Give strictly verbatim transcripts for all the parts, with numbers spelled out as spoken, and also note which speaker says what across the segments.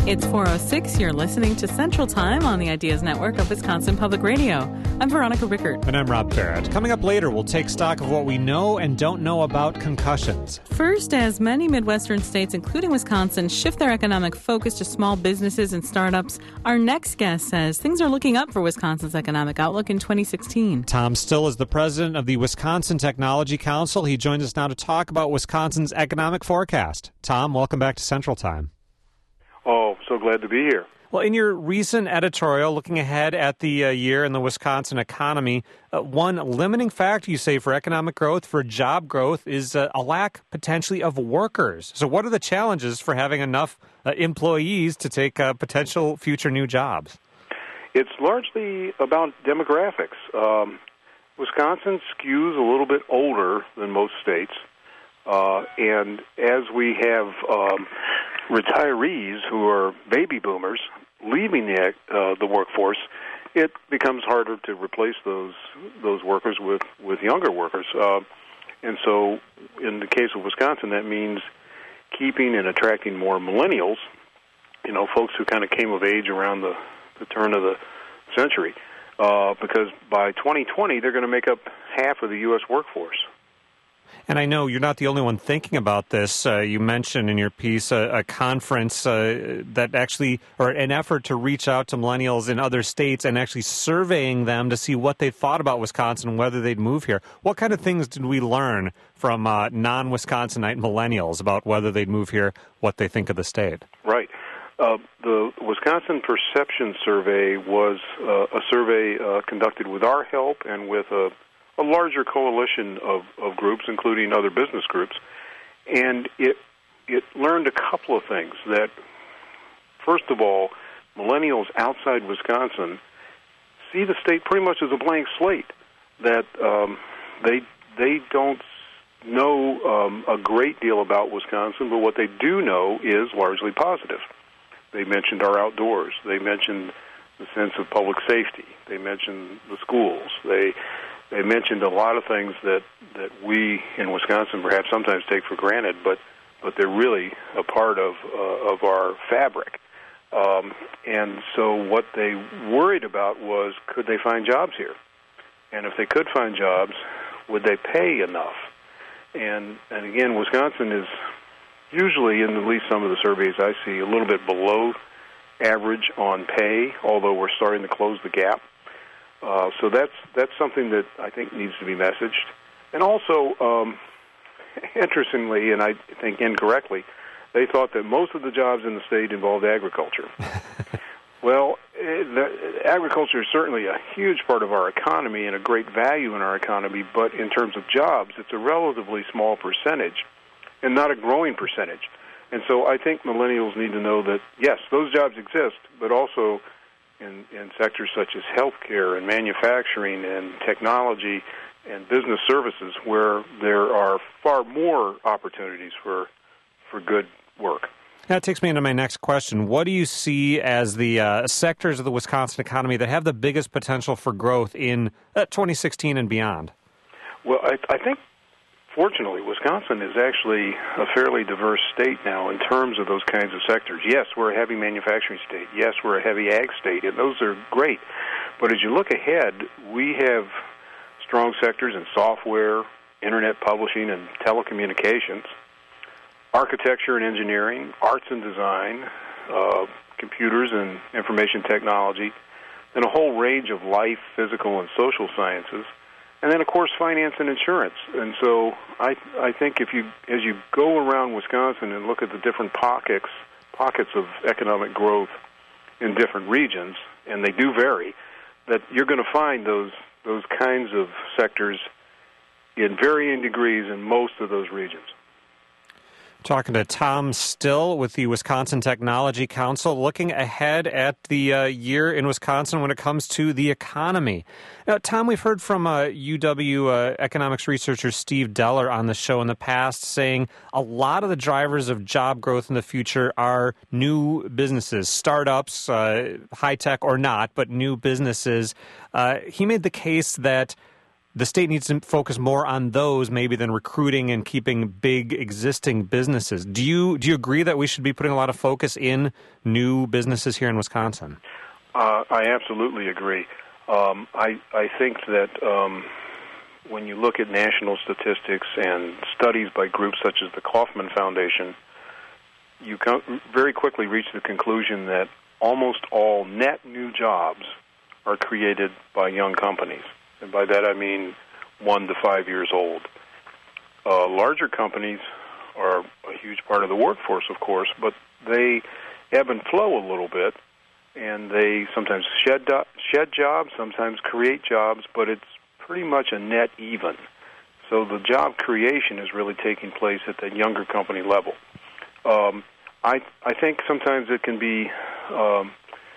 Speaker 1: It's four oh six. You're listening to Central Time on the Ideas Network of Wisconsin Public Radio. I'm Veronica Rickert.
Speaker 2: And I'm Rob Barrett. Coming up later, we'll take stock of what we know and don't know about concussions.
Speaker 1: First, as many Midwestern states, including Wisconsin, shift their economic focus to small businesses and startups, our next guest says things are looking up for Wisconsin's economic outlook in twenty sixteen.
Speaker 2: Tom Still is the president of the Wisconsin Technology Council. He joins us now to talk about Wisconsin's economic forecast. Tom, welcome back to Central Time.
Speaker 3: Oh, so glad to be here.
Speaker 2: Well, in your recent editorial looking ahead at the uh, year in the Wisconsin economy, uh, one limiting factor, you say, for economic growth, for job growth, is uh, a lack potentially of workers. So what are the challenges for having enough uh, employees to take uh, potential future new jobs?
Speaker 3: It's largely about demographics. Um, Wisconsin skews a little bit older than most states. Uh, and as we have um, retirees who are baby boomers leaving the uh, the workforce, it becomes harder to replace those those workers with, with younger workers. Uh, and so in the case of Wisconsin, that means keeping and attracting more millennials, you know, folks who kind of came of age around the, the turn of the century, uh, because by twenty twenty, they're going to make up half of the U S workforce.
Speaker 2: And I know you're not the only one thinking about this. Uh, you mentioned in your piece a, a conference uh, that actually, or an effort to reach out to millennials in other states and actually surveying them to see what they thought about Wisconsin and whether they'd move here. What kind of things did we learn from uh, non-Wisconsinite millennials about whether they'd move here, what they think of the state?
Speaker 3: Right. Uh, the Wisconsin Perception Survey was uh, a survey uh, conducted with our help and with a a larger coalition of, of groups, including other business groups, and it it learned a couple of things. That, first of all, millennials outside Wisconsin see the state pretty much as a blank slate, that um, they they don't know um, a great deal about Wisconsin, but what they do know is largely positive. They mentioned our outdoors. They mentioned the sense of public safety. They mentioned the schools. They They mentioned a lot of things that, that we in Wisconsin perhaps sometimes take for granted, but, but they're really a part of uh, of our fabric. Um, and so what they worried about was, could they find jobs here? And if they could find jobs, would they pay enough? And and again, Wisconsin is usually, in at least some of the surveys I see, a little bit below average on pay, although we're starting to close the gap. Uh, so that's that's something that I think needs to be messaged. And also, um, interestingly, and I think incorrectly, they thought that most of the jobs in the state involved agriculture. Well, it, the, agriculture is certainly a huge part of our economy and a great value in our economy, but in terms of jobs, it's a relatively small percentage and not a growing percentage. And so I think millennials need to know that, yes, those jobs exist, but also In, in sectors such as healthcare and manufacturing and technology and business services, where there are far more opportunities for for good work.
Speaker 2: That takes me into my next question. What do you see as the uh, sectors of the Wisconsin economy that have the biggest potential for growth in uh, twenty sixteen and beyond?
Speaker 3: Well, I, I think, fortunately, Wisconsin is actually a fairly diverse state now in terms of those kinds of sectors. Yes, we're a heavy manufacturing state. Yes, we're a heavy ag state, and those are great. But as you look ahead, we have strong sectors in software, internet publishing, and telecommunications, architecture and engineering, arts and design, uh, computers and information technology, and a whole range of life, physical, and social sciences. And then, of course, finance and insurance. And so I I think if you, as you go around Wisconsin and look at the different pockets pockets of economic growth in different regions, and they do vary, that you're going to find those those kinds of sectors in varying degrees in most of those regions.
Speaker 2: Talking to Tom Still with the Wisconsin Technology Council, looking ahead at the uh, year in Wisconsin when it comes to the economy. Now, Tom, we've heard from uh, U W uh, economics researcher Steve Deller on the show in the past saying a lot of the drivers of job growth in the future are new businesses, startups, uh, high-tech or not, but new businesses. Uh, he made the case that the state needs to focus more on those maybe than recruiting and keeping big existing businesses. Do you do you agree that we should be putting a lot of focus in new businesses here in Wisconsin?
Speaker 3: Uh, I absolutely agree. Um, I, I think that um, when you look at national statistics and studies by groups such as the Kauffman Foundation, you come, very quickly reach the conclusion that almost all net new jobs are created by young companies. And by that I mean one to five years old. Uh, larger companies are a huge part of the workforce, of course, but they ebb and flow a little bit, and they sometimes shed, do- shed jobs, sometimes create jobs, but it's pretty much a net even. So the job creation is really taking place at the younger company level. Um, I I think sometimes it can be um,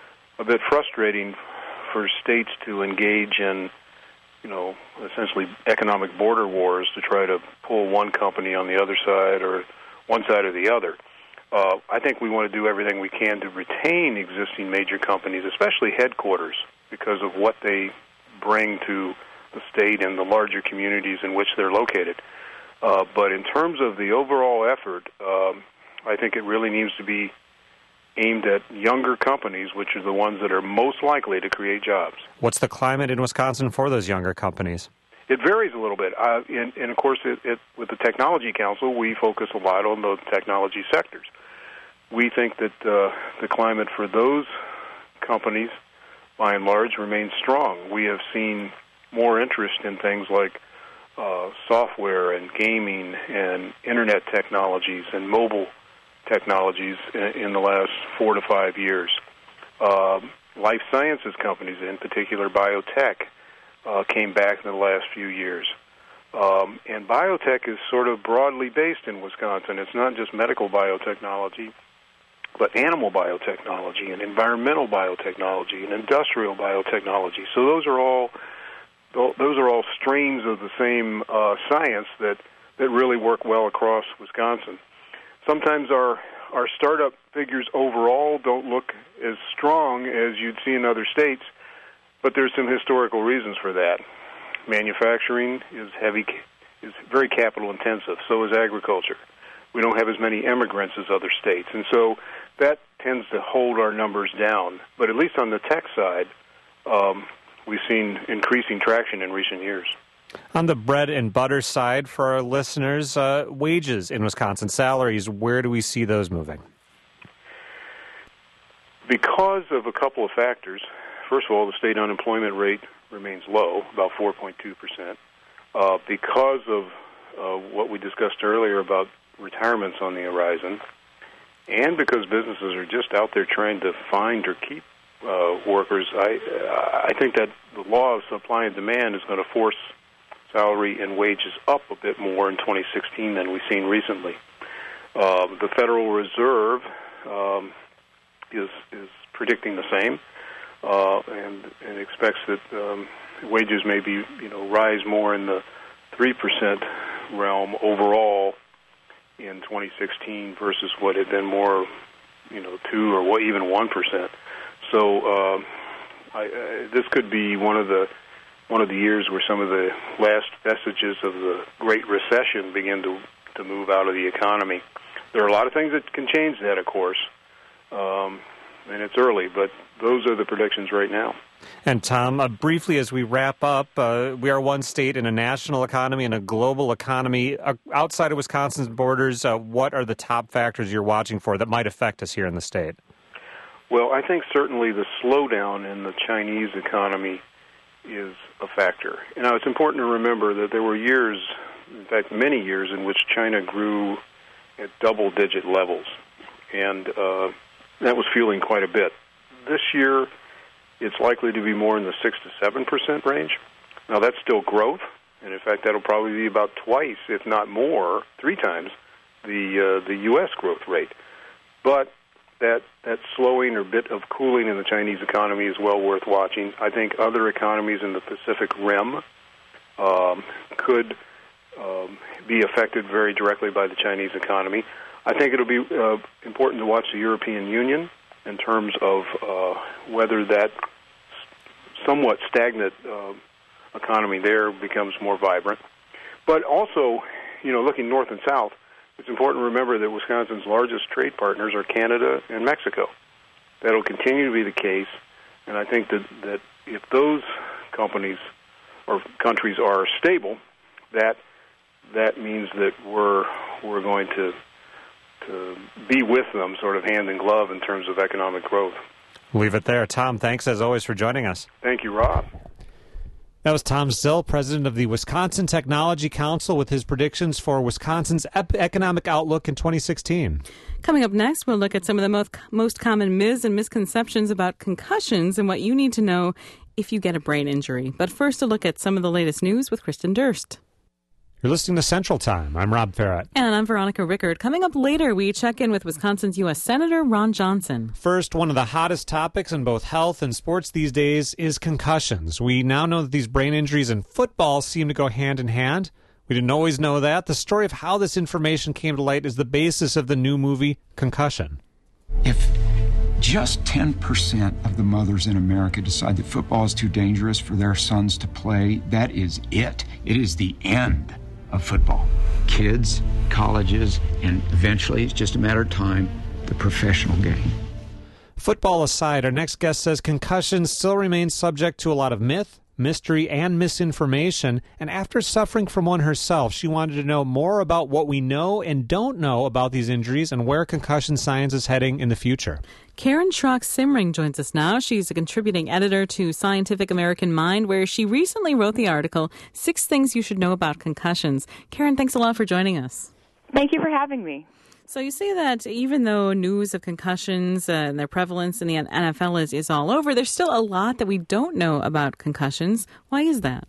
Speaker 3: a bit frustrating for states to engage in, you know, essentially economic border wars to try to pull one company on the other side or one side or the other. Uh, I think we want to do everything we can to retain existing major companies, especially headquarters, because of what they bring to the state and the larger communities in which they're located. Uh, but in terms of the overall effort, um, I think it really needs to be aimed at younger companies, which are the ones that are most likely to create jobs.
Speaker 2: What's the climate in Wisconsin for those younger companies?
Speaker 3: It varies a little bit. Uh, and, and, of course, it, it, with the Technology Council, we focus a lot on the technology sectors. We think that uh, the climate for those companies, by and large, remains strong. We have seen more interest in things like uh, software and gaming and Internet technologies and mobile technologies in, in the last four to five years. Uh, life sciences companies, in particular biotech, uh, came back in the last few years. Um, and biotech is sort of broadly based in Wisconsin. It's not just medical biotechnology, but animal biotechnology and environmental biotechnology and industrial biotechnology. So those are all those are all streams of the same uh, science that, that really work well across Wisconsin. Sometimes our our startup figures overall don't look as strong as you'd see in other states, but there's some historical reasons for that. Manufacturing is heavy, is very capital intensive. So is agriculture. We don't have as many immigrants as other states, and so that tends to hold our numbers down. But at least on the tech side, um, we've seen increasing traction in recent years.
Speaker 2: On the bread and butter side, for our listeners, uh, wages in Wisconsin, salaries, where do we see those moving?
Speaker 3: Because of a couple of factors. First of all, the state unemployment rate remains low, about four point two percent. Uh, because of uh, what we discussed earlier about retirements on the horizon, and because businesses are just out there trying to find or keep uh, workers, I, I think that the law of supply and demand is going to force salary and wages up a bit more in twenty sixteen than we've seen recently. Uh, the Federal Reserve um, is is predicting the same, uh, and, and expects that um, wages may be, you know, rise more in the three percent realm overall in twenty sixteen versus what had been more, you know, two or what, even one percent. So uh, I, uh, this could be one of the one of the years where some of the last vestiges of the Great Recession begin to, to move out of the economy. There are a lot of things that can change that, of course, um, and it's early, but those are the predictions right now.
Speaker 2: And Tom, uh, briefly as we wrap up, uh, we are one state in a national economy and a global economy. Uh, outside of Wisconsin's borders, uh, what are the top factors you're watching for that might affect us here in the state?
Speaker 3: Well, I think certainly the slowdown in the Chinese economy is a factor. You know, it's important to remember that there were years, in fact, many years, in which China grew at double-digit levels, and uh, that was fueling quite a bit. This year, it's likely to be more in the six to seven percent range. Now, that's still growth, and in fact, that'll probably be about twice, if not more, three times the uh, the U S growth rate. But that that slowing or bit of cooling in the Chinese economy is well worth watching. I think other economies in the Pacific Rim um, could um, be affected very directly by the Chinese economy. I think it'll be uh, important to watch the European Union in terms of uh, whether that somewhat stagnant uh, economy there becomes more vibrant. But also, you know, looking north and south, it's important to remember that Wisconsin's largest trade partners are Canada and Mexico. That'll continue to be the case, and I think that, that if those companies or countries are stable, that that means that we're we're going to to be with them, sort of hand in glove, in terms of economic growth.
Speaker 2: Leave it there. Tom, thanks as always for joining us.
Speaker 3: Thank you, Rob.
Speaker 2: That was Tom Still, president of the Wisconsin Technology Council, with his predictions for Wisconsin's ep- economic outlook in twenty sixteen.
Speaker 1: Coming up next, we'll look at some of the most, most common myths and misconceptions about concussions and what you need to know if you get a brain injury. But first, a look at some of the latest news with Kristen Durst.
Speaker 2: You're listening to Central Time. I'm Rob Farrett.
Speaker 1: And I'm Veronica Rickard. Coming up later, we check in with Wisconsin's U S Senator Ron Johnson.
Speaker 2: First, one of the hottest topics in both health and sports these days is concussions. We now know that these brain injuries in football seem to go hand in hand. We didn't always know that. The story of how this information came to light is the basis of the new movie, Concussion.
Speaker 4: If just ten percent of the mothers in America decide that football is too dangerous for their sons to play, that is it. It is the end of football. Kids, colleges, and eventually, it's just a matter of time, the professional game.
Speaker 2: Football aside, our next guest says concussions still remain subject to a lot of myth, mystery, and misinformation. And after suffering from one herself, she wanted to know more about what we know and don't know about these injuries and where concussion science is heading in the future.
Speaker 1: Karen Schrock-Simring joins us now. She's a contributing editor to Scientific American Mind, where she recently wrote the article, Six Things You Should Know About Concussions. Karen, thanks a lot for joining us.
Speaker 5: Thank you for having me.
Speaker 1: So you say that even though news of concussions uh, and their prevalence in the N F L is, is all over, there's still a lot that we don't know about concussions. Why is that?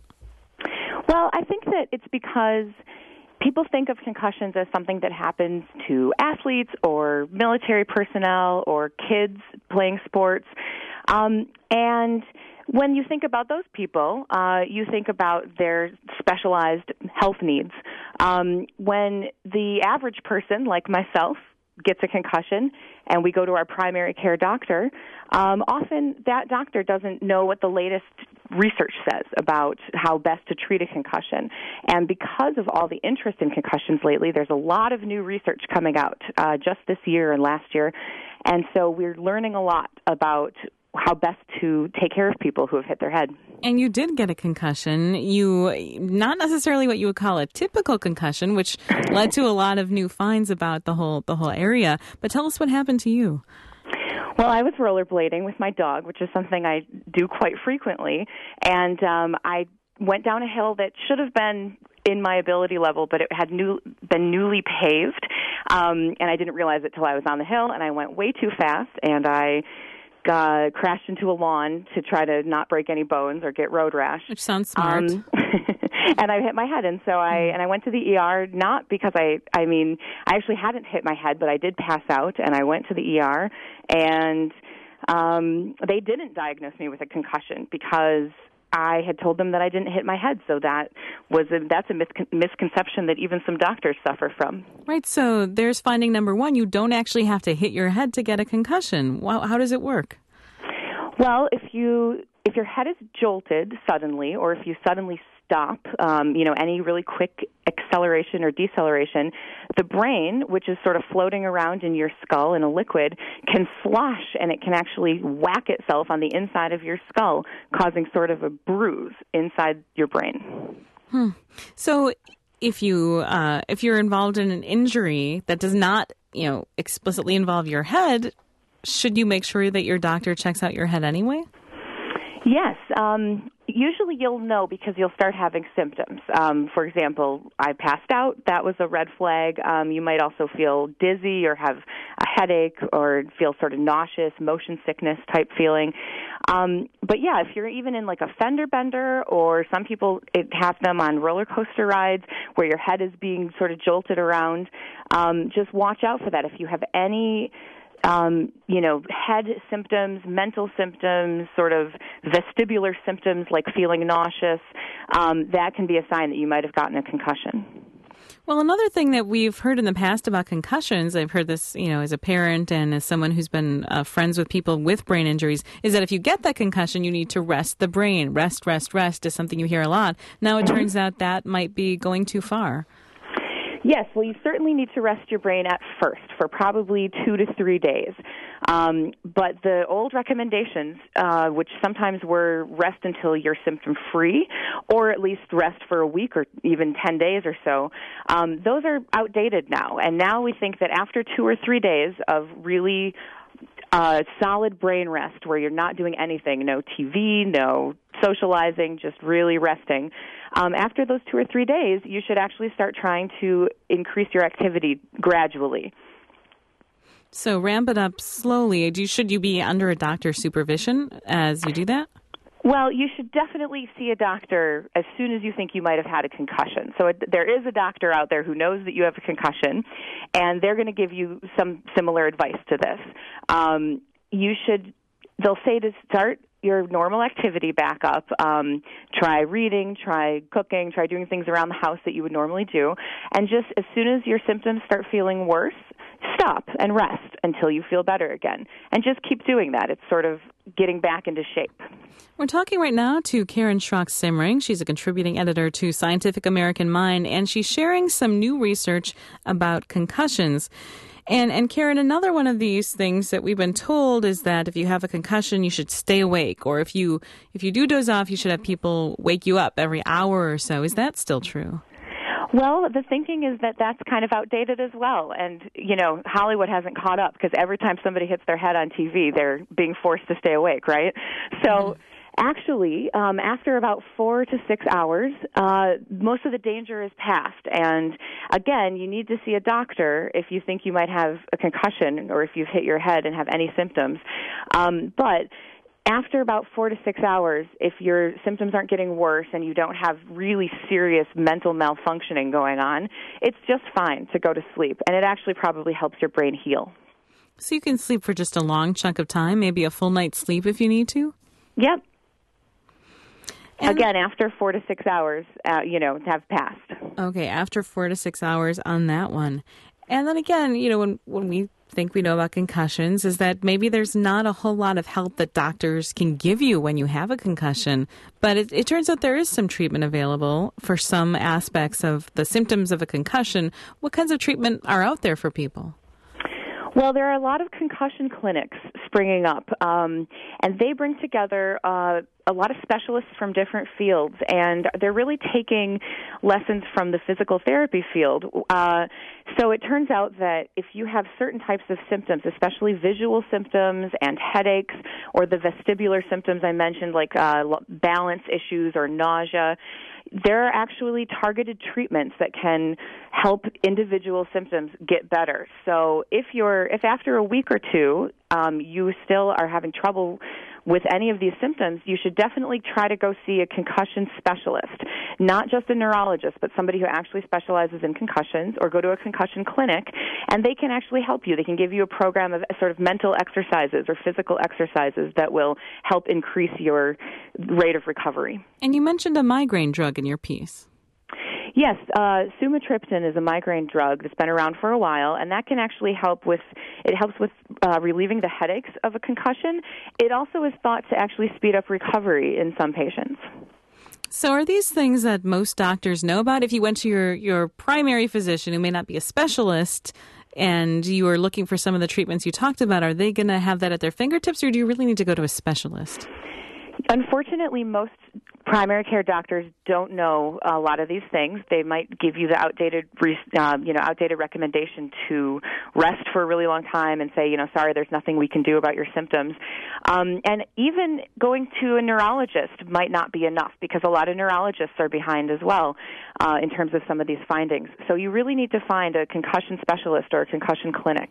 Speaker 5: Well, I think that it's because people think of concussions as something that happens to athletes or military personnel or kids playing sports. Um, and when you think about those people, uh, you think about their specialized health needs. Um, when the average person, like myself, gets a concussion and we go to our primary care doctor, um, often that doctor doesn't know what the latest research says about how best to treat a concussion. And because of all the interest in concussions lately, there's a lot of new research coming out uh, just this year and last year. And so we're learning a lot about how best to take care of people who have hit their head.
Speaker 1: And you did get a concussion. You, not necessarily what you would call a typical concussion, which led to a lot of new finds about the whole the whole area. But tell us what happened to you.
Speaker 5: Well, I was rollerblading with my dog, which is something I do quite frequently, and um, I went down a hill that should have been in my ability level, but it had new, been newly paved, um, and I didn't realize it till I was on the hill, and I went way too fast, and I Uh, crashed into a lawn to try to not break any bones or get road rash.
Speaker 1: Which sounds smart.
Speaker 5: Um, and I hit my head, and so I and I went to the E R, not because I, I mean, I actually hadn't hit my head, but I did pass out, and I went to the E R, and um, they didn't diagnose me with a concussion because I had told them that I didn't hit my head, so that was a, that's a miscon- misconception that even some doctors suffer from.
Speaker 1: Right, so there's finding number one. You don't actually have to hit your head to get a concussion. Well, how does it work?
Speaker 5: Well, if you if your head is jolted suddenly, or if you suddenly stop, um, you know, any really quick acceleration or deceleration, the brain, which is sort of floating around in your skull in a liquid, can slosh, and it can actually whack itself on the inside of your skull, causing sort of a bruise inside your brain.
Speaker 1: Hmm. So if you uh, if you're involved in an injury that does not, you know, explicitly involve your head, should you make sure that your doctor checks out your head anyway?
Speaker 5: Yes. Um, usually you'll know because you'll start having symptoms. Um, for example, I passed out. That was a red flag. Um, you might also feel dizzy or have a headache or feel sort of nauseous, motion sickness type feeling. Um, but, yeah, if you're even in like a fender bender, or some people it have them on roller coaster rides where your head is being sort of jolted around, um, just watch out for that. If you have any Um, you know, head symptoms, mental symptoms, sort of vestibular symptoms like feeling nauseous, um, that can be a sign that you might have gotten a concussion.
Speaker 1: Well, another thing that we've heard in the past about concussions, I've heard this, you know, as a parent and as someone who's been uh, friends with people with brain injuries, is that if you get that concussion, you need to rest the brain. Rest, rest, rest is something you hear a lot. Now it turns out that might be going too far.
Speaker 5: Yes, well, you certainly need to rest your brain at first for probably two to three days. Um, but the old recommendations, uh, which sometimes were rest until you're symptom-free, or at least rest for a week or even ten days or so, um, those are outdated now. And now we think that after two or three days of really uh, solid brain rest, where you're not doing anything, no T V, no socializing, just really resting, um, after those two or three days, you should actually start trying to increase your activity gradually.
Speaker 1: So ramp it up slowly. Do you, should you be under a doctor's supervision as you do that?
Speaker 5: Well, you should definitely see a doctor as soon as you think you might have had a concussion. So it, there is a doctor out there who knows that you have a concussion, and they're going to give you some similar advice to this. Um, you should, they'll say to start your normal activity back up. Um, try reading, try cooking, try doing things around the house that you would normally do. And just as soon as your symptoms start feeling worse, stop and rest until you feel better again. And just keep doing that. It's sort of getting back into shape.
Speaker 1: We're talking right now to Karen Schrock-Simring. She's a contributing editor to Scientific American Mind, and she's sharing some new research about concussions. And and Karen, another one of these things that we've been told is that if you have a concussion, you should stay awake, or if you if you do doze off, you should have people wake you up every hour or so. Is that still true?
Speaker 5: Well, the thinking is that that's kind of outdated as well. And, you know, Hollywood hasn't caught up because every time somebody hits their head on T V, they're being forced to stay awake, right? So mm-hmm. Actually, um, after about four to six hours, uh, most of the danger is past. And again, you need to see a doctor if you think you might have a concussion or if you've hit your head and have any symptoms. Um, but after about four to six hours, if your symptoms aren't getting worse and you don't have really serious mental malfunctioning going on, it's just fine to go to sleep. And it actually probably helps your brain heal.
Speaker 1: So you can sleep for just a long chunk of time, maybe a full night's sleep if you need to?
Speaker 5: Yep.
Speaker 1: And
Speaker 5: again, after four to six hours, uh, you know, have passed.
Speaker 1: Okay, after four to six hours on that one. And then again, you know, when, when we think we know about concussions is that maybe there's not a whole lot of help that doctors can give you when you have a concussion. But it, it turns out there is some treatment available for some aspects of the symptoms of a concussion. What kinds of treatment are out there for people?
Speaker 5: Well, there are a lot of concussion clinics springing up, um, and they bring together uh, a lot of specialists from different fields, and they're really taking lessons from the physical therapy field. Uh, so it turns out that if you have certain types of symptoms, especially visual symptoms and headaches, or the vestibular symptoms I mentioned, like uh, balance issues or nausea, there are actually targeted treatments that can help individual symptoms get better. So if you're, if after a week or two um, you still are having trouble with any of these symptoms, you should definitely try to go see a concussion specialist, not just a neurologist, but somebody who actually specializes in concussions, or go to a concussion clinic, and they can actually help you. They can give you a program of sort of mental exercises or physical exercises that will help increase your rate of recovery.
Speaker 1: And you mentioned a migraine drug in your piece.
Speaker 5: Yes, uh, sumatriptan is a migraine drug that's been around for a while, and that can actually help with, it helps with uh, relieving the headaches of a concussion. It also is thought to actually speed up recovery in some patients.
Speaker 1: So are these things that most doctors know about? If you went to your, your primary physician, who may not be a specialist, and you are looking for some of the treatments you talked about, are they going to have that at their fingertips, or do you really need to go to a specialist?
Speaker 5: Unfortunately, most primary care doctors don't know a lot of these things. They might give you the outdated, uh, you know, outdated recommendation to rest for a really long time and say, you know, sorry, there's nothing we can do about your symptoms. Um, and even going to a neurologist might not be enough, because a lot of neurologists are behind as well uh, in terms of some of these findings. So you really need to find a concussion specialist or a concussion clinic.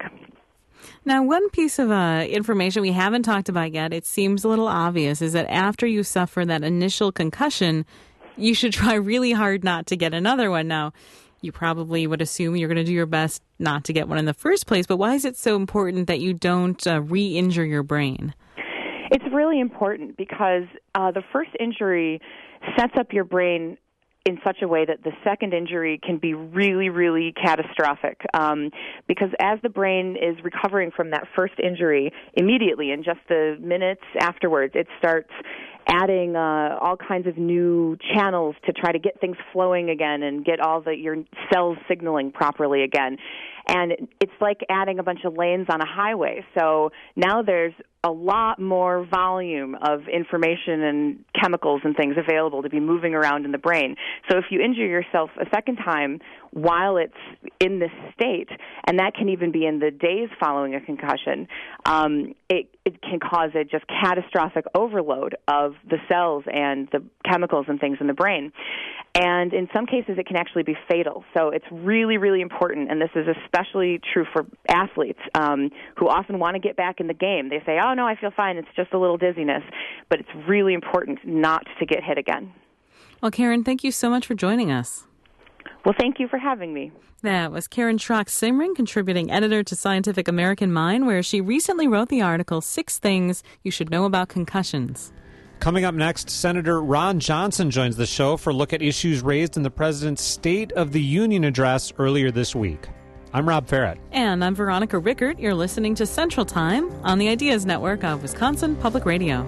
Speaker 1: Now, one piece of uh, information we haven't talked about yet, it seems a little obvious, is that after you suffer that initial concussion, you should try really hard not to get another one. Now, you probably would assume you're going to do your best not to get one in the first place, but why is it so important that you don't uh, re-injure your brain?
Speaker 5: It's really important because uh, the first injury sets up your brain in such a way that the second injury can be really, really catastrophic. Um, because as the brain is recovering from that first injury, immediately, in just the minutes afterwards, it starts adding uh, all kinds of new channels to try to get things flowing again and get all the your cells signaling properly again. And it's like adding a bunch of lanes on a highway. So now there's a lot more volume of information and chemicals and things available to be moving around in the brain. So if you injure yourself a second time while it's in this state, and that can even be in the days following a concussion, um, it, it can cause a just catastrophic overload of the cells and the chemicals and things in the brain. And in some cases, it can actually be fatal. So it's really, really important, and this is especially true for athletes um, who often want to get back in the game. They say, oh, no, I feel fine. It's just a little dizziness. But it's really important not to get hit again.
Speaker 1: Well, Karen, thank you so much for joining us.
Speaker 5: Well, thank you for having me.
Speaker 1: That was Karen Schrock-Simring, contributing editor to Scientific American Mind, where she recently wrote the article, Six Things You Should Know About Concussions.
Speaker 2: Coming up next, Senator Ron Johnson joins the show for a look at issues raised in the president's State of the Union address earlier this week. I'm Rob Farrett.
Speaker 1: And I'm Veronica Rickert. You're listening to Central Time on the Ideas Network of Wisconsin Public Radio.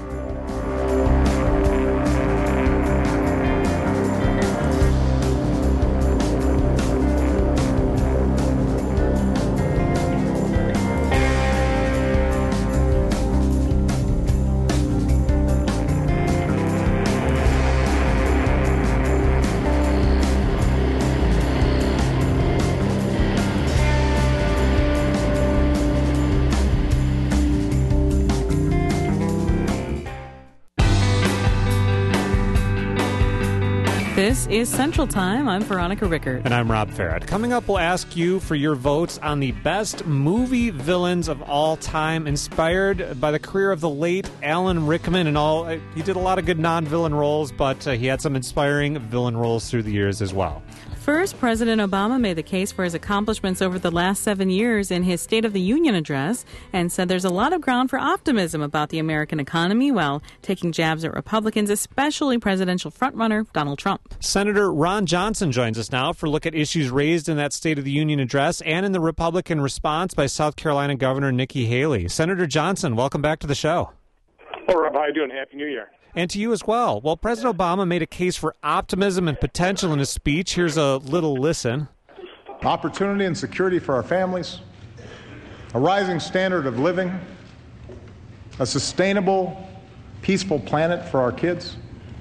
Speaker 1: This is Central Time. I'm Veronica Rickert.
Speaker 2: And I'm Rob Farrett. Coming up, we'll ask you for your votes on the best movie villains of all time, inspired by the career of the late Alan Rickman and all. He did a lot of good non-villain roles, but uh, he had some inspiring villain roles through the years as well.
Speaker 1: First, President Obama made the case for his accomplishments over the last seven years in his State of the Union address and said there's a lot of ground for optimism about the American economy while taking jabs at Republicans, especially presidential frontrunner Donald Trump.
Speaker 2: Senator Ron Johnson joins us now for a look at issues raised in that State of the Union address and in the Republican response by South Carolina Governor Nikki Haley. Senator Johnson, welcome back to the show.
Speaker 6: Hello, Rob. How are you doing? Happy New Year.
Speaker 2: And to you as well. Well, President Obama made a case for optimism and potential in his speech. Here's a little listen.
Speaker 7: Opportunity and security for our families, a rising standard of living, a sustainable, peaceful planet for our kids.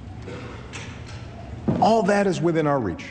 Speaker 7: All that is within our reach.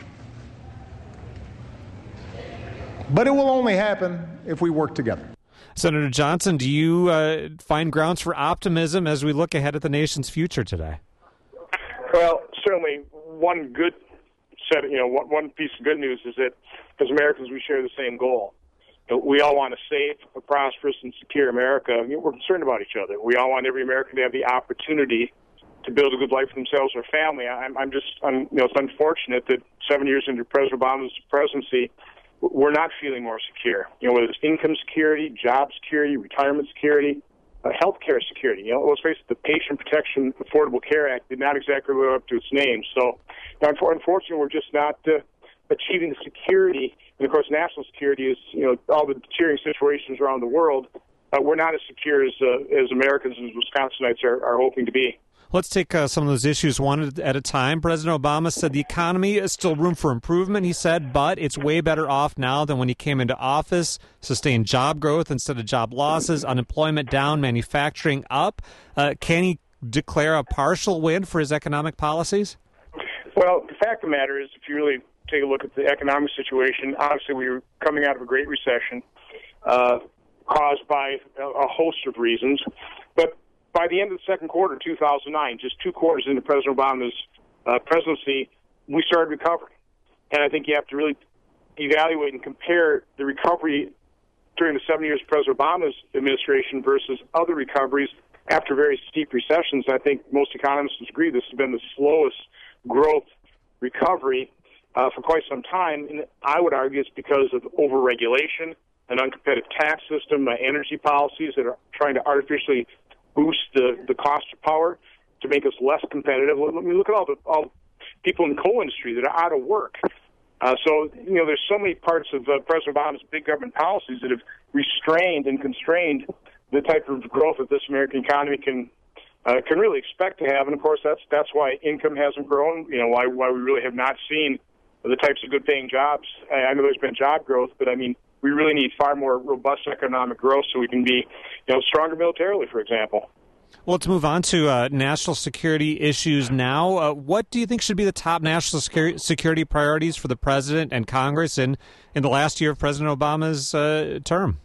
Speaker 7: But it will only happen if we work together.
Speaker 2: Senator Johnson, do you uh, find grounds for optimism as we look ahead at the nation's future today?
Speaker 6: Well, certainly one good set, you know, one, one piece of good news is that as Americans we share the same goal. You know, we all want a safe, a prosperous, and secure America. I mean, we're concerned about each other. We all want every American to have the opportunity to build a good life for themselves or family. I'm, I'm just, I'm, you know, it's unfortunate that seven years into President Obama's presidency, we're not feeling more secure. You know, whether it's income security, job security, retirement security, uh, health care security. You know, let's face it, the Patient Protection Affordable Care Act did not exactly live up to its name. So, you know, unfortunately, we're just not uh, achieving the security. And, of course, national security is, you know, all the deteriorating situations around the world. Uh, we're not as secure as uh, as Americans and Wisconsinites are, are hoping to be.
Speaker 2: Let's take uh, some of those issues one at a time. President Obama said the economy is still room for improvement, he said, but it's way better off now than when he came into office. Sustained job growth instead of job losses, unemployment down, manufacturing up. Uh, can he declare a partial win for his economic policies?
Speaker 6: Well, the fact of the matter is, if you really take a look at the economic situation, obviously we were coming out of a great recession uh, caused by a, a host of reasons. But by the end of the second quarter, two thousand nine, just two quarters into President Obama's uh, presidency, we started recovering. And I think you have to really evaluate and compare the recovery during the seven years of President Obama's administration versus other recoveries after very steep recessions. I think most economists agree this has been the slowest growth recovery uh, for quite some time. And I would argue it's because of overregulation, an uncompetitive tax system, uh, energy policies that are trying to artificially boost the, the cost of power to make us less competitive. I mean, look at all the all people in the coal industry that are out of work. Uh, so, you know, there's so many parts of uh, President Obama's big government policies that have restrained and constrained the type of growth that this American economy can uh, can really expect to have. And, of course, that's that's why income hasn't grown, you know, why why we really have not seen the types of good-paying jobs. I know there's been job growth, but, I mean, we really need far more robust economic growth so we can be, you know, stronger militarily, for example.
Speaker 2: Well, let's move on to uh, national security issues now. Uh, what do you think should be the top national security priorities for the president and Congress in, in the last year of President Obama's uh, term?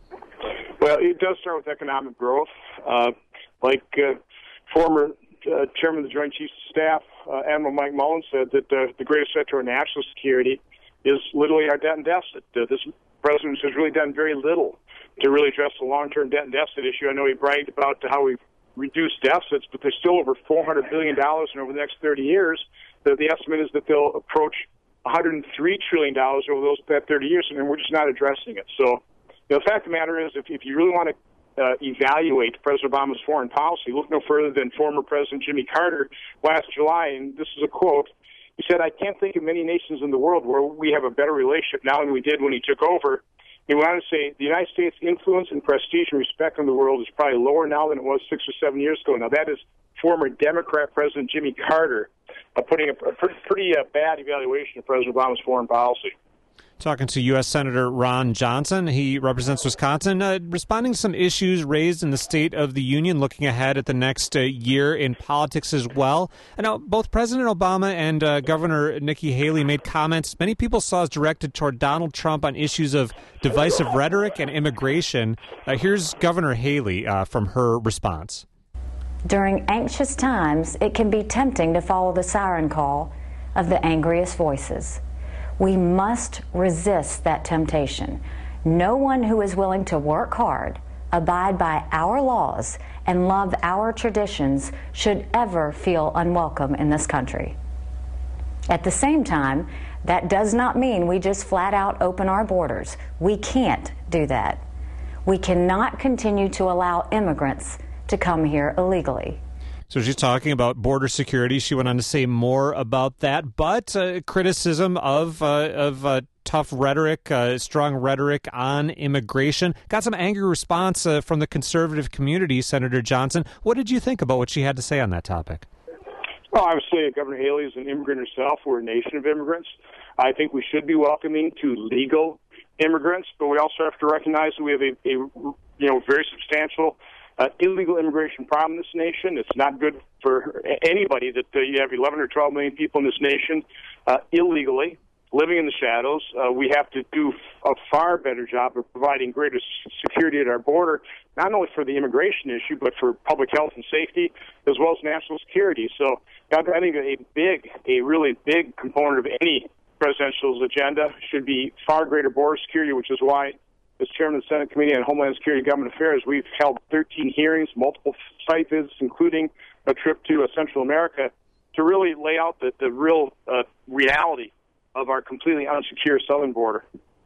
Speaker 6: Well, it does start with economic growth. Uh, like uh, former uh, chairman of the Joint Chiefs of Staff, uh, Admiral Mike Mullen, said that uh, the greatest threat to our national security is literally our debt and deficit. Uh, this president has really done very little to really address the long-term debt and deficit issue. I know he bragged about how we've reduced deficits, but there's still over four hundred billion dollars, and over the next thirty years, the, the estimate is that they'll approach one hundred three trillion dollars over those that thirty years, and we're just not addressing it. So, you know, the fact of the matter is, if, if you really want to uh, evaluate President Obama's foreign policy, look no further than former President Jimmy Carter last July, and this is a quote. He said, "I can't think of many nations in the world where we have a better relationship now than we did when he took over." He went on to say, "The United States' influence and prestige and respect in the world is probably lower now than it was six or seven years ago." Now, that is former Democrat President Jimmy Carter uh, putting a, a pretty, pretty uh, bad evaluation of President Obama's foreign policy.
Speaker 2: Talking to U S Senator Ron Johnson. He represents Wisconsin, uh, responding to some issues raised in the State of the Union, looking ahead at the next uh, year in politics as well. And now, both President Obama and uh, Governor Nikki Haley made comments many people saw as directed toward Donald Trump on issues of divisive rhetoric and immigration. Uh, here's Governor Haley uh, from her response.
Speaker 8: During anxious times, it can be tempting to follow the siren call of the angriest voices. We must resist that temptation. No one who is willing to work hard, abide by our laws, and love our traditions should ever feel unwelcome in this country. At the same time, that does not mean we just flat out open our borders. We can't do that. We cannot continue to allow immigrants to come here illegally.
Speaker 2: So she's talking about border security. She went on to say more about that, but uh, criticism of uh, of uh, tough rhetoric, uh, strong rhetoric on immigration. Got some angry response uh, from the conservative community, Senator Johnson. What did you think about what she had to say on that topic?
Speaker 6: Well, obviously, Governor Haley is an immigrant herself. We're a nation of immigrants. I think we should be welcoming to legal immigrants, but we also have to recognize that we have a, a you know very substantial Uh, illegal immigration problem in this nation. It's not good for anybody that uh, you have eleven or twelve million people in this nation uh, illegally living in the shadows. Uh, we have to do a far better job of providing greater security at our border, not only for the immigration issue, but for public health and safety, as well as national security. So I think a big, a really big component of any presidential's agenda should be far greater border security, which is why, as chairman of the Senate Committee on Homeland Security and Government Affairs, we've held thirteen hearings, multiple site visits, including a trip to uh, Central America, to really lay out the, the real uh, reality of our completely unsecure southern border.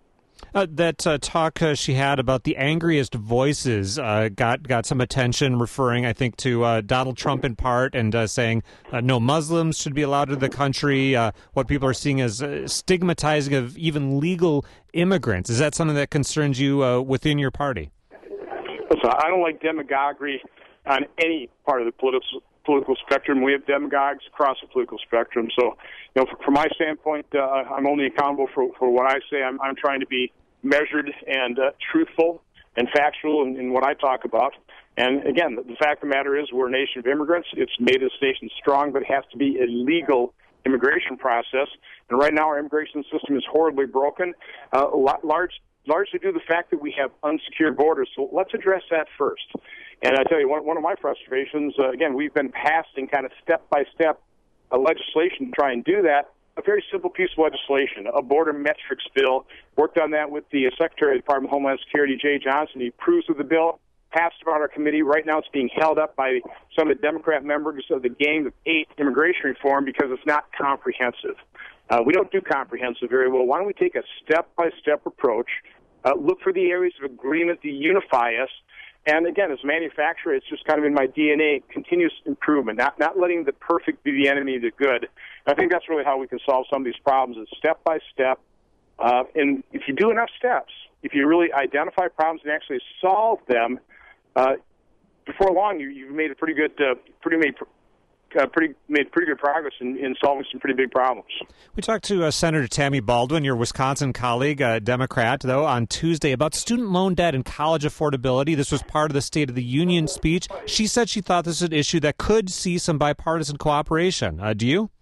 Speaker 2: Uh, that uh, talk uh, she had about the angriest voices uh, got got some attention, referring, I think, to uh, Donald Trump in part, and uh, saying uh, no Muslims should be allowed to the country, uh, what people are seeing as uh, stigmatizing of even legal immigrants. Is that something that concerns you uh, within your party?
Speaker 6: Listen, I don't like demagoguery on any part of the political political spectrum. We have demagogues across the political spectrum. So, you know, from my standpoint, uh, I'm only accountable for, for what I say. I'm, I'm trying to be measured and uh, truthful and factual in, in what I talk about. And again, the, the fact of the matter is we're a nation of immigrants. It's made this nation strong, but it has to be a legal immigration process. And right now our immigration system is horribly broken, uh, large, largely due to the fact that we have unsecured borders. So let's address that first. And I tell you, one, one of my frustrations, uh, again, we've been passing kind of step-by-step uh, legislation to try and do that. A very simple piece of legislation, a border metrics bill. Worked on that with the uh, Secretary of the Department of Homeland Security, Jay Johnson. He approves of the bill, passed it on our committee. Right now it's being held up by some of the Democrat members of the Gang of Eight immigration reform because it's not comprehensive. Uh, we don't do comprehensive very well. Why don't we take a step-by-step approach, uh, look for the areas of agreement that unify us, And again, as a manufacturer, it's just kind of in my D N A, continuous improvement, not not letting the perfect be the enemy of the good. And I think that's really how we can solve some of these problems, is step by step. Uh, and if you do enough steps, if you really identify problems and actually solve them, uh, before long, you, you've made a pretty good, uh, pretty made. Uh, pretty made pretty good progress in, in solving some pretty big problems.
Speaker 2: We talked to uh, Senator Tammy Baldwin, your Wisconsin colleague, uh, Democrat, though, on Tuesday about student loan debt and college affordability. This was part of the State of the Union speech. She said she thought this was an issue that could see some bipartisan cooperation. Uh, do you?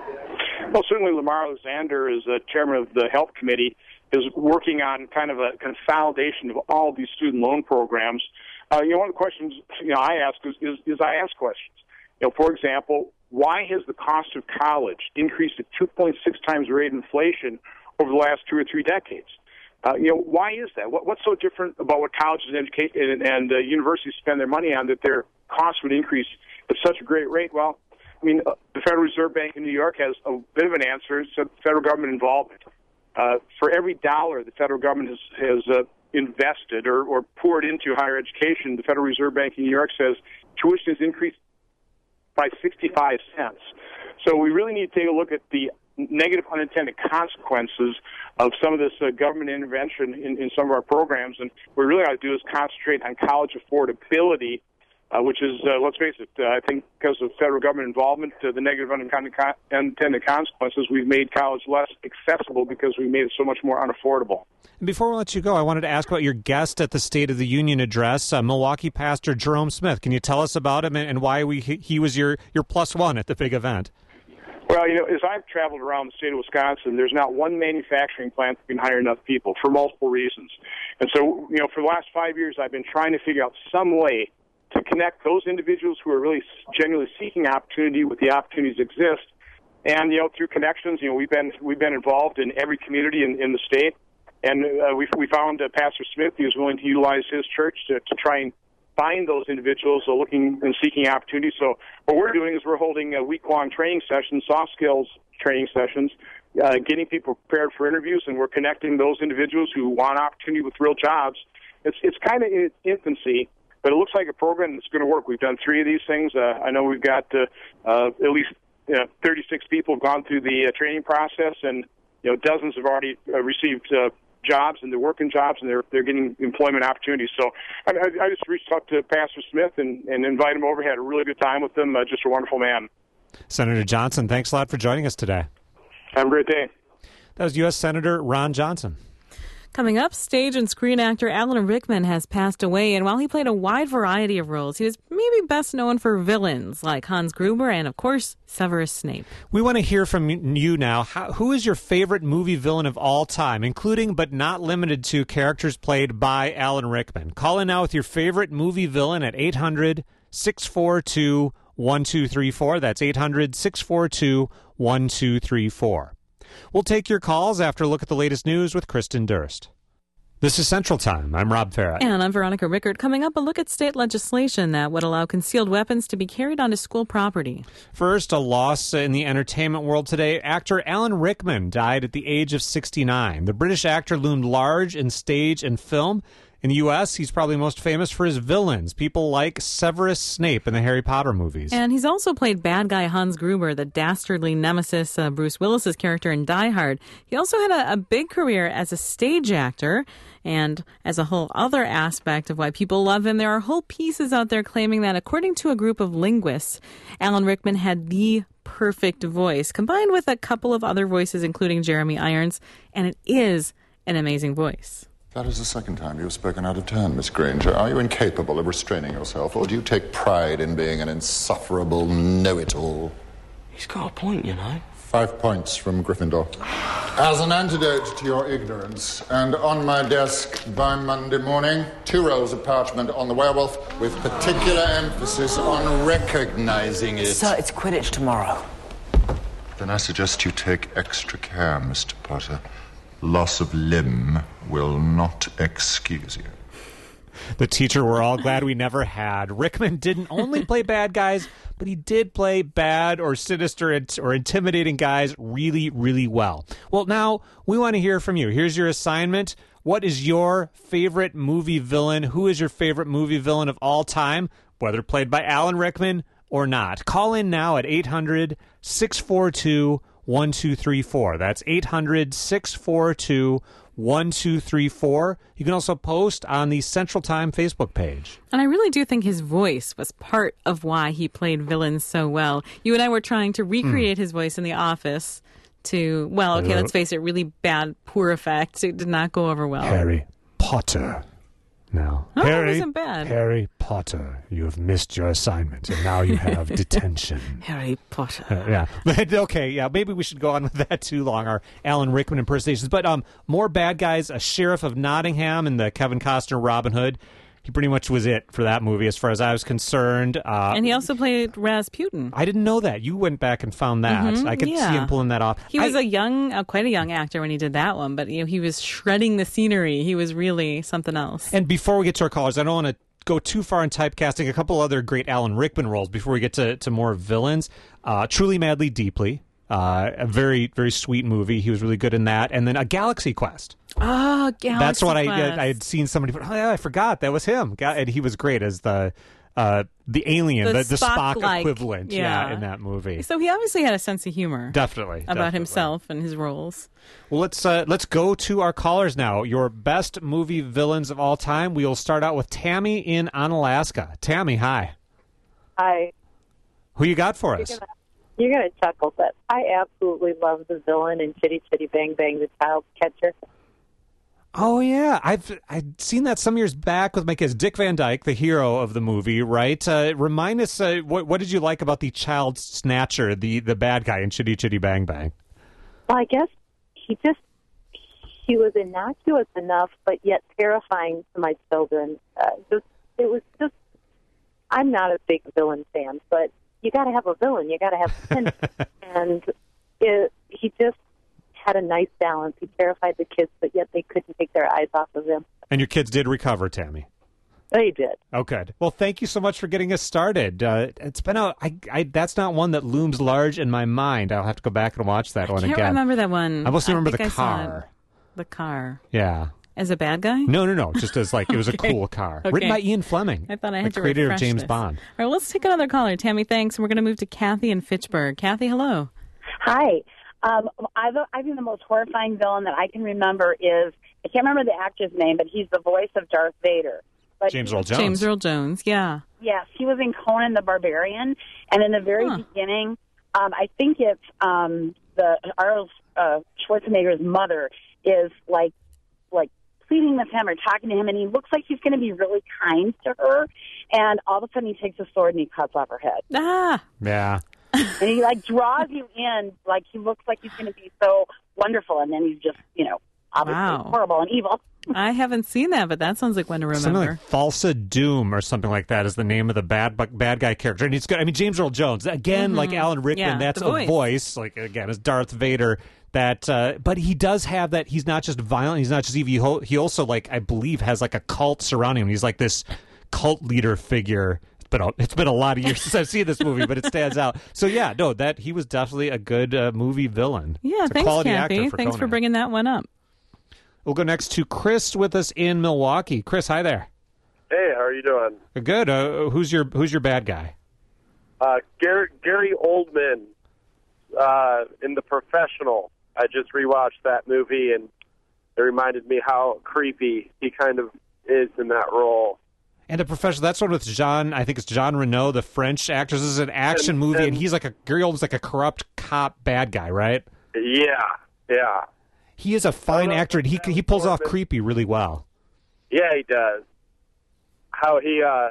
Speaker 6: Well, certainly Lamar Alexander, as uh, chairman of the Health Committee, is working on kind of a consolidation of all of these student loan programs. Uh, you know, one of the questions you know I ask is, is, is I ask questions. You know, for example, why has the cost of college increased at two point six times the rate of inflation over the last two or three decades? Uh, you know, why is that? What, what's so different about what colleges and education and, and uh, universities spend their money on that their costs would increase at such a great rate? Well, I mean, uh, the Federal Reserve Bank in New York has a bit of an answer. It's federal government involvement. Uh, for every dollar the federal government has, has uh, invested or, or poured into higher education, the Federal Reserve Bank in New York says tuition has increased by sixty-five cents. So we really need to take a look at the negative unintended consequences of some of this uh, government intervention in, in some of our programs. And what we really ought to do is concentrate on college affordability, uh, which is, uh, let's face it, uh, I think because of federal government involvement, uh, the negative unintended, con- unintended consequences, we've made college less accessible because we made it so much more unaffordable.
Speaker 2: Before we let you go, I wanted to ask about your guest at the State of the Union address, uh, Milwaukee pastor Jerome Smith. Can you tell us about him and, and why we, he was your, your plus one at the big event?
Speaker 6: Well, you know, as I've traveled around the state of Wisconsin, there's not one manufacturing plant that can hire enough people for multiple reasons. And so, you know, for the last five years, I've been trying to figure out some way to connect those individuals who are really genuinely seeking opportunity with the opportunities that exist. And, you know, through connections, you know, we've been we've been involved in every community in, in the state. And uh, we we found uh, Pastor Smith, he was willing to utilize his church to, to try and find those individuals uh, looking and seeking opportunities. So what we're doing is we're holding a week-long training sessions, soft skills training sessions, uh, getting people prepared for interviews, and we're connecting those individuals who want opportunity with real jobs. It's it's kind of in its infancy, but it looks like a program that's going to work. We've done three of these things. Uh, I know we've got uh, uh, at least you know, thirty-six people have gone through the uh, training process, and you know dozens have already uh, received uh, jobs, and they're working jobs, and they're they're getting employment opportunities. So I, I, I just reached out to Pastor Smith and, and invited him over. Had a really good time with him. Uh, just a wonderful man.
Speaker 2: Senator Johnson, thanks a lot for joining us today.
Speaker 6: Have a great day.
Speaker 2: That was U S Senator Ron Johnson.
Speaker 1: Coming up, stage and screen actor Alan Rickman has passed away, and while he played a wide variety of roles, he was maybe best known for villains like Hans Gruber and, of course, Severus Snape.
Speaker 2: We want to hear from you now. How, who is your favorite movie villain of all time, including but not limited to characters played by Alan Rickman? Call in now with your favorite movie villain at eight hundred, six four two, one two three four. That's eight hundred, six four two, one two three four. We'll take your calls after a look at the latest news with Kristen Durst. This is Central Time. I'm Rob Farrett.
Speaker 1: And I'm Veronica Rickert. Coming up, a look at state legislation that would allow concealed weapons to be carried onto school property.
Speaker 2: First, a loss in the entertainment world today. Actor Alan Rickman died at the age of sixty-nine. The British actor loomed large in stage and film. In the U S, he's probably most famous for his villains, people like Severus Snape in the Harry Potter movies.
Speaker 1: And he's also played bad guy Hans Gruber, the dastardly nemesis uh, Bruce Willis's character in Die Hard. He also had a, a big career as a stage actor. And as a whole other aspect of why people love him, there are whole pieces out there claiming that, according to a group of linguists, Alan Rickman had the perfect voice, combined with a couple of other voices, including Jeremy Irons, and it is an amazing voice.
Speaker 9: That is the second time you've spoken out of turn, Miss Granger. Are you incapable of restraining yourself, or do you take pride in being an insufferable know-it-all?
Speaker 10: He's got a point, you know.
Speaker 9: Five points from Gryffindor. As an antidote to your ignorance, and on my desk by Monday morning, two rolls of parchment on the werewolf, with particular emphasis on recognizing it.
Speaker 10: Sir, it's Quidditch tomorrow.
Speaker 9: Then I suggest you take extra care, Mister Potter. Loss of limb will not excuse you.
Speaker 2: The teacher we're all glad we never had. Rickman didn't only play bad guys, but he did play bad or sinister or intimidating guys really, really well. Well, now we want to hear from you. Here's your assignment. What is your favorite movie villain? Who is your favorite movie villain of all time, whether played by Alan Rickman or not? Call in now at eight hundred, six four two, one two three four. That's eight hundred, six four two, one two three four. You can also post on the Central Time Facebook page.
Speaker 1: And I really do think his voice was part of why he played villains so well. You and I were trying to recreate mm. his voice in The Office to, well, okay, let's face it, really bad, poor effects. It did not go over well.
Speaker 2: Harry Potter. No.
Speaker 1: Oh,
Speaker 2: Harry,
Speaker 1: it wasn't bad.
Speaker 2: Harry Potter, you have missed your assignment, and now you have detention.
Speaker 1: Harry Potter.
Speaker 2: Uh, yeah. But, okay, yeah, maybe we should go on with that too long, our Alan Rickman impersonations. But um, more bad guys, a Sheriff of Nottingham and the Kevin Costner Robin Hood. He pretty much was it for that movie as far as I was concerned. Uh,
Speaker 1: and he also played Rasputin.
Speaker 2: I didn't know that. You went back and found that.
Speaker 1: Mm-hmm,
Speaker 2: I could
Speaker 1: yeah.
Speaker 2: see him pulling that off.
Speaker 1: He was
Speaker 2: I,
Speaker 1: a young, uh, quite a young actor when he did that one, but you know, he was shredding the scenery. He was really something else.
Speaker 2: And before we get to our callers, I don't want to go too far in typecasting. A couple other great Alan Rickman roles before we get to, to more villains. Uh, Truly, Madly, Deeply. Uh, a very, very sweet movie. He was really good in that. And then A Galaxy Quest.
Speaker 1: Oh, Galaxy
Speaker 2: That's what
Speaker 1: Quest.
Speaker 2: I I had seen somebody. Oh, yeah, I forgot that was him. And he was great as the uh, the alien, the, the, the Spock
Speaker 1: Spock-like.
Speaker 2: equivalent.
Speaker 1: Yeah.
Speaker 2: yeah, in that movie.
Speaker 1: So he obviously had a sense of humor.
Speaker 2: Definitely
Speaker 1: about
Speaker 2: definitely.
Speaker 1: himself and his roles.
Speaker 2: Well, let's uh, let's go to our callers now. Your best movie villains of all time. We will start out with Tammy in Onalaska. Tammy, hi.
Speaker 11: Hi.
Speaker 2: Who you got for us?
Speaker 11: You're gonna, you're gonna chuckle, but I absolutely love the villain in Chitty Chitty Bang Bang, the child catcher.
Speaker 2: Oh yeah, I've I'd seen that some years back with my kids. Dick Van Dyke, the hero of the movie, right? Uh, remind us, uh, what what did you like about the child snatcher, the the bad guy in Chitty Chitty Bang Bang?
Speaker 11: Well, I guess he just he was innocuous enough, but yet terrifying to my children. Uh, just it was just. I'm not a big villain fan, but you got to have a villain. You got to have tension, and it, he just. had a nice balance. He terrified the kids, but yet they couldn't take their eyes off of him.
Speaker 2: And your kids did recover, Tammy.
Speaker 11: They did.
Speaker 2: Oh, good. Well, thank you so much for getting us started. Uh, it's been a. I, I, that's not one that looms large in my mind. I'll have to go back and watch that
Speaker 1: I
Speaker 2: one
Speaker 1: can't
Speaker 2: again.
Speaker 1: remember that one.
Speaker 2: I mostly remember
Speaker 1: I
Speaker 2: the
Speaker 1: think I saw
Speaker 2: car.
Speaker 1: it. The car.
Speaker 2: Yeah.
Speaker 1: As a bad guy?
Speaker 2: No, no, no. Just as like it was a
Speaker 1: Okay.
Speaker 2: cool car,
Speaker 1: Okay.
Speaker 2: written by Ian Fleming.
Speaker 1: I thought I had
Speaker 2: the
Speaker 1: to
Speaker 2: creator
Speaker 1: refresh
Speaker 2: of James
Speaker 1: this.
Speaker 2: Bond.
Speaker 1: All right, well, let's take another caller. Tammy, thanks. And we're going to move to Kathy in Fitchburg. Kathy, hello.
Speaker 12: Hi. Um, I, I think the most horrifying villain that I can remember is, I can't remember the actor's name, but he's the voice of Darth Vader. But
Speaker 2: James
Speaker 12: he-
Speaker 2: Earl Jones.
Speaker 1: James Earl Jones, yeah.
Speaker 12: Yes, he was in Conan the Barbarian, and in the very
Speaker 1: Huh.
Speaker 12: beginning, um, I think it's um, the Arnold uh, Schwarzenegger's mother is like like pleading with him or talking to him, and he looks like he's going to be really kind to her, and all of a sudden he takes a sword and he cuts off her head,
Speaker 1: Ah,
Speaker 2: Yeah.
Speaker 12: and he like draws you in, like he looks like he's going to be so wonderful, and then he's just you know obviously
Speaker 1: Wow.
Speaker 12: horrible and evil.
Speaker 1: I haven't seen that, but that sounds like one to remember.
Speaker 2: Something like Falsa Doom or something like that is the name of the bad bad guy character. And it's good. I mean, James Earl Jones, again,
Speaker 1: Mhm.
Speaker 2: like Alan Rickman,
Speaker 1: Yeah,
Speaker 2: that's
Speaker 1: the
Speaker 2: a
Speaker 1: voice.
Speaker 2: voice. Like, again, as Darth Vader. That, uh, but he does have that. He's not just violent. He's not just evil. He ho- He also, like, I believe, has like a cult surrounding him. He's like this cult leader figure. It's been a, it's been a lot of years since I've seen this movie, but it stands out. So yeah, no, that he was definitely a good uh, movie villain.
Speaker 1: Yeah,
Speaker 2: It's a
Speaker 1: thanks,
Speaker 2: quality
Speaker 1: Kathy.
Speaker 2: actor for
Speaker 1: Thanks for
Speaker 2: Conan.
Speaker 1: bringing that one up.
Speaker 2: We'll go next to Chris with us in Milwaukee. Chris, hi there.
Speaker 13: Hey, how are you doing?
Speaker 2: Good. Uh, who's your Who's your bad guy?
Speaker 13: Uh, Gary, Gary Oldman uh, in The Professional. I just rewatched that movie, and it reminded me how creepy he kind of is in that role.
Speaker 2: And a professional. That's one with Jean. I think it's Jean Reno, the French actor. This is an action
Speaker 13: And-
Speaker 2: movie, and,
Speaker 13: and-
Speaker 2: he's like a Gary Oldman's like a corrupt cop bad guy, right?
Speaker 13: Yeah, yeah.
Speaker 2: He is a fine actor, and he he pulls off creepy really well.
Speaker 13: Yeah, he does. How he uh,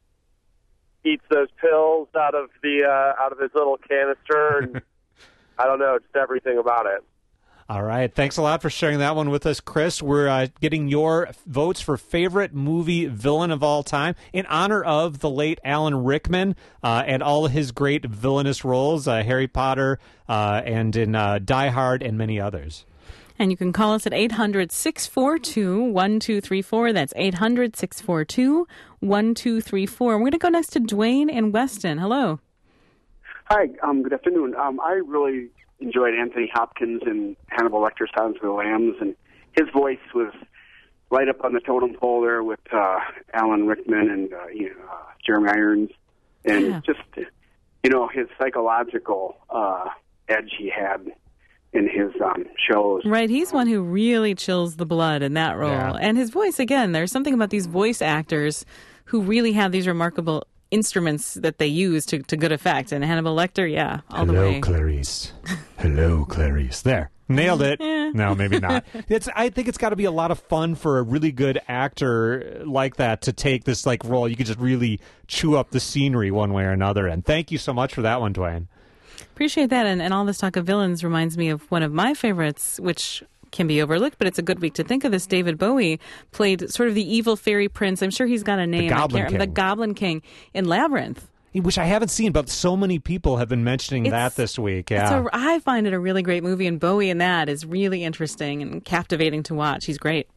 Speaker 13: eats those pills out of the uh, out of his little canister, and I don't know, just everything about it.
Speaker 2: All right. Thanks a lot for sharing that one with us, Chris. We're uh, getting your votes for favorite movie villain of all time in honor of the late Alan Rickman uh, and all his great villainous roles, uh, Harry Potter, uh, and in uh, Die Hard, and many others.
Speaker 1: And you can call us at eight hundred, six four two, one two three four. That's eight hundred, six four two, one two three four. We're going to go next to Dwayne in Weston. Hello.
Speaker 14: Hi, um, good afternoon. Um, I really enjoyed Anthony Hopkins in Hannibal Lecter's Silence of the Lambs, and his voice was right up on the totem pole there with uh, Alan Rickman and uh, you know, uh, Jeremy Irons, and
Speaker 1: Yeah.
Speaker 14: just you know his psychological uh, edge he had in his um, shows.
Speaker 1: Right, he's one who really chills the blood in that role.
Speaker 14: Yeah.
Speaker 1: And his voice, again, there's something about these voice actors who really have these remarkable instruments that they use to, to good effect. And Hannibal Lecter, yeah, all the
Speaker 2: Hello,
Speaker 1: way.
Speaker 2: Clarice. Hello, Clarice. There. Nailed it.
Speaker 1: Yeah.
Speaker 2: No, maybe not. It's. I think it's got to be a lot of fun for a really good actor like that to take this like role. You could just really chew up the scenery one way or another. And thank you so much for that one, Dwayne.
Speaker 1: Appreciate that. And, and all this talk of villains reminds me of one of my favorites, which can be overlooked, but it's a good week to think of this. David Bowie played sort of the evil fairy prince. I'm sure he's got a name.
Speaker 2: Goblin
Speaker 1: I can't remember.
Speaker 2: King.
Speaker 1: The Goblin King in Labyrinth.
Speaker 2: Which I haven't seen, but so many people have been mentioning
Speaker 1: It's-
Speaker 2: that this week.
Speaker 1: It's
Speaker 2: Yeah.
Speaker 1: a, I find it a really great movie, and Bowie in that is really interesting and captivating to watch. He's great.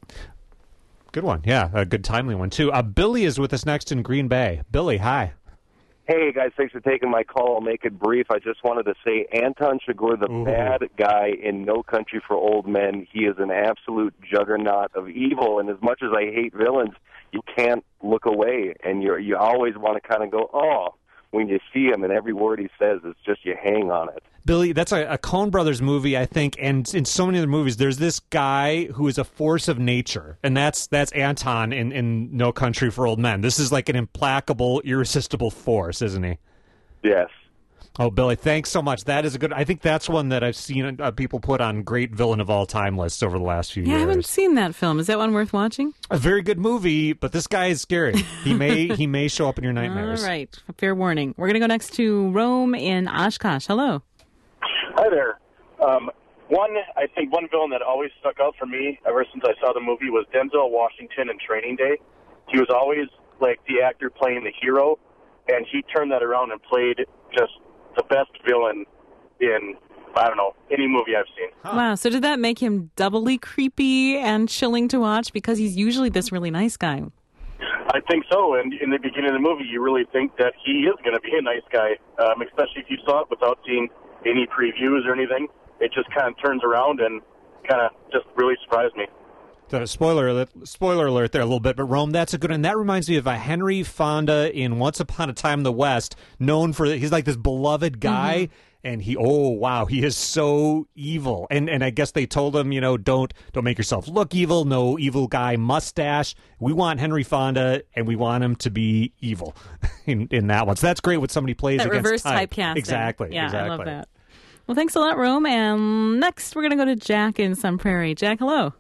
Speaker 2: Good one. Yeah, a good timely one, too. Uh, Billy is with us next in Green Bay. Billy, hi.
Speaker 15: Hey, guys, thanks for taking my call. I'll make it brief. I just wanted to say Anton Chigurh, the
Speaker 2: Ooh.
Speaker 15: bad guy in No Country for Old Men, he is an absolute juggernaut of evil. And as much as I hate villains, you can't look away. And you you always want to kind of go, oh, when you see him, and every word he says, it's just you hang on it.
Speaker 2: Billy, that's a, a Coen Brothers movie, I think, and in so many other movies, there's this guy who is a force of nature, and that's that's Anton in, in No Country for Old Men. This is like an implacable, irresistible force, isn't he?
Speaker 15: Yes.
Speaker 2: Oh, Billy, thanks so much. That is a good. I think that's one that I've seen uh, people put on great villain of all time lists over the last few
Speaker 1: Yeah, I
Speaker 2: years.
Speaker 1: haven't seen that film. Is that one worth watching?
Speaker 2: A very good movie, but this guy is scary. He may he may show up in your nightmares.
Speaker 1: All right. Fair warning. We're going to go next to Rome in Oshkosh. Hello.
Speaker 16: Hi there. Um, one, I think one villain that always stuck out for me ever since I saw the movie was Denzel Washington in Training Day. He was always like the actor playing the hero, and he turned that around and played just the best villain in, I don't know, any movie I've seen.
Speaker 1: Wow. So did that make him doubly creepy and chilling to watch because he's usually this really nice guy?
Speaker 16: I think so, and in the beginning of the movie, you really think that he is going to be a nice guy, um, especially if you saw it without seeing any previews or anything. It just kind of turns around and kind of just really surprised me.
Speaker 2: So, spoiler alert, spoiler alert there a little bit, but Rome, that's a good one. That reminds me of a Henry Fonda in Once Upon a Time in the West, known for, he's like this beloved guy,
Speaker 1: Mm-hmm.
Speaker 2: and he, oh, wow, he is so evil. And and I guess they told him, you know, don't don't make yourself look evil, no evil guy mustache. We want Henry Fonda, and we want him to be evil in, in that one. So that's great when somebody plays
Speaker 1: That
Speaker 2: against
Speaker 1: reverse
Speaker 2: type.
Speaker 1: typecasting.
Speaker 2: Exactly,
Speaker 1: Yeah,
Speaker 2: exactly.
Speaker 1: I love that. Well, thanks a lot, Rome. And next, we're going to go to Jack in Sun Prairie. Jack, hello.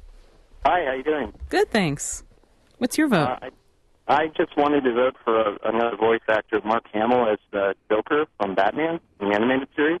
Speaker 17: Hi, how you doing?
Speaker 1: Good, thanks. What's your vote?
Speaker 17: Uh, I, I just wanted to vote for a, another voice actor, Mark Hamill, as the Joker from Batman in the animated series.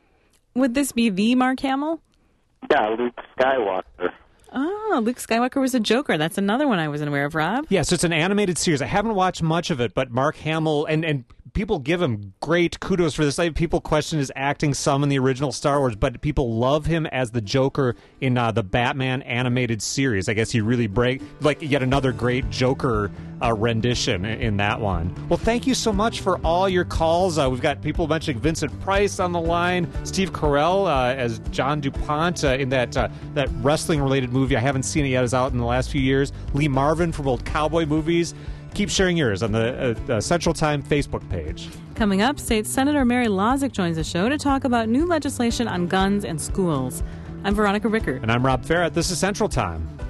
Speaker 1: Would this be the Mark Hamill?
Speaker 17: Yeah, Luke Skywalker.
Speaker 1: Oh, Luke Skywalker was a Joker. That's another one I wasn't aware of, Rob.
Speaker 2: Yeah, so it's an animated series. I haven't watched much of it, but Mark Hamill, and, and people give him great kudos for this. Like, people question his acting some in the original Star Wars, but people love him as the Joker in uh, the Batman animated series. I guess he really break like yet another great Joker uh, rendition in, in that one. Well, thank you so much for all your calls. Uh, we've got people mentioning Vincent Price on the line, Steve Carell uh, as John DuPont uh, in that uh, that wrestling related movie. I haven't seen it yet. It's out in the last few years. Lee Marvin from old cowboy movies. Keep sharing yours on the uh, uh, Central Time Facebook page.
Speaker 1: Coming up, State Senator Mary Lozick joins the show to talk about new legislation on guns and schools. I'm Veronica Rickard.
Speaker 2: And I'm Rob Farrett. This is Central Time.